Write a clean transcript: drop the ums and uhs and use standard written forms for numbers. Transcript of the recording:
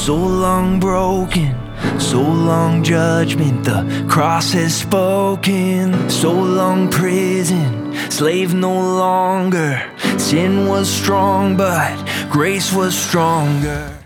So long broken, so long judgment, the cross has spoken. So long prison, slave no longer. Sin was strong, but grace was stronger.